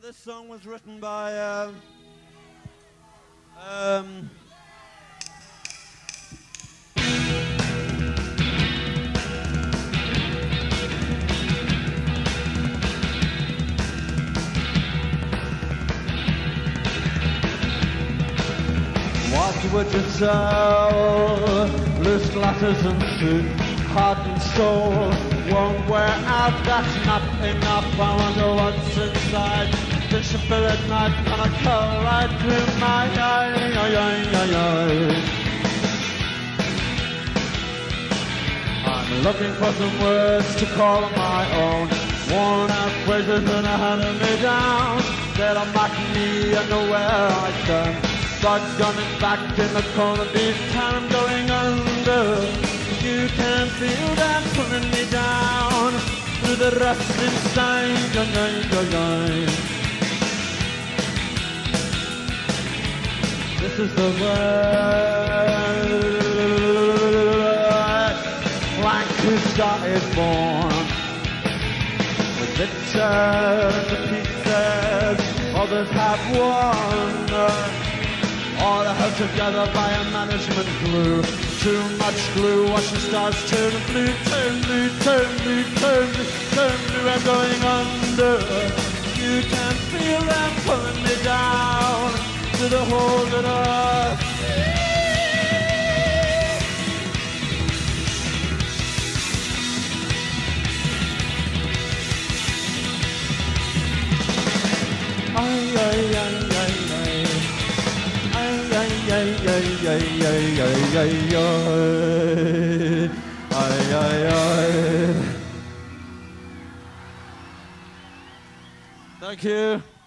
This song was written by what would you sell? Loose glasses and suit, heart and soul won't wear out, that's not enough. I wonder what's inside. This spirit knife gonna cut right through my eye. I'm looking for some words to call my own, worn out phrases that are hunting me down. Said I'm mocking me and nowhere I turn. Shotgun is back in the corner, this time I'm going under. You can feel that pulling me down through the rust inside. This is the way Lancaster is born. With it turned to pieces, others have won. All held together by a management glue. Too much glue, watch the stars turn blue, turn blue, turn blue, turn blue, turn blue. I'm going under. You can feel them pulling me down to the hole that earth. Ay, ay, ay, ay, ay. Thank you.